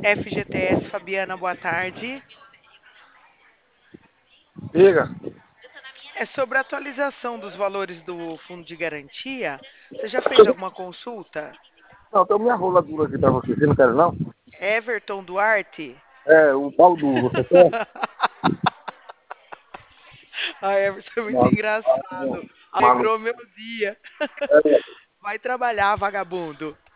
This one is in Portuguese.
FGTS, Fabiana, boa tarde. Diga. É sobre a atualização dos valores do fundo de garantia. Você já fez alguma consulta? Não, tem minha rola dura aqui pra você. Você não quer, não? Everton Duarte? É, o pau duro, você quer? A Everton é muito Não, engraçado. maluco. Alegrou meu dia. É, Vai trabalhar, vagabundo.